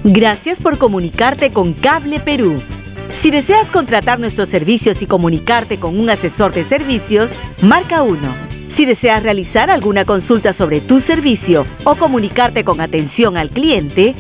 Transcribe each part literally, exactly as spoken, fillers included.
Gracias por comunicarte con Cable Perú. Si deseas contratar nuestros servicios y comunicarte con un asesor de servicios, marca uno. Si deseas realizar alguna consulta sobre tu servicio o comunicarte con atención al cliente,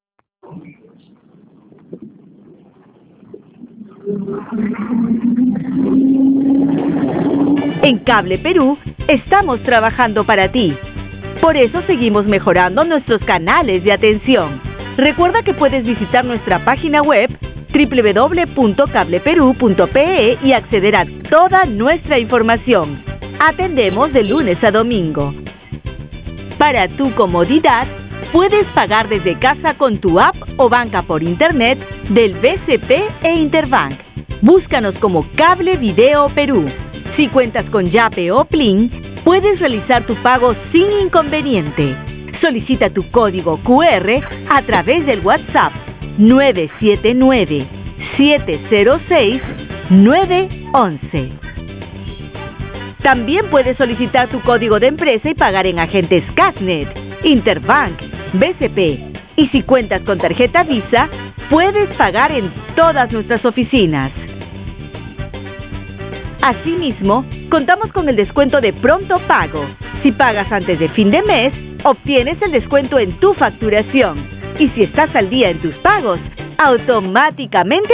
en Cable Perú estamos trabajando para ti. Por eso seguimos mejorando nuestros canales de atención. Recuerda que puedes visitar nuestra página web doble u doble u doble u punto cable perú punto pe e y acceder a toda nuestra información. Atendemos de lunes a domingo. Para tu comodidad, puedes pagar desde casa con tu app o banca por internet del B C P e Interbank. Búscanos como Cable Video Perú. Si cuentas con Yape o Plin, puedes realizar tu pago sin inconveniente. Solicita tu código cu erre a través del WhatsApp nueve siete nueve, siete cero seis, nueve once. También puedes solicitar tu código de empresa y pagar en agentes Casnet, Interbank, B C P. Y si cuentas con tarjeta Visa, puedes pagar en todas nuestras oficinas. Asimismo, contamos con el descuento de pronto pago. Si pagas antes de fin de mes, obtienes el descuento en tu facturación. Y si estás al día en tus pagos, automáticamente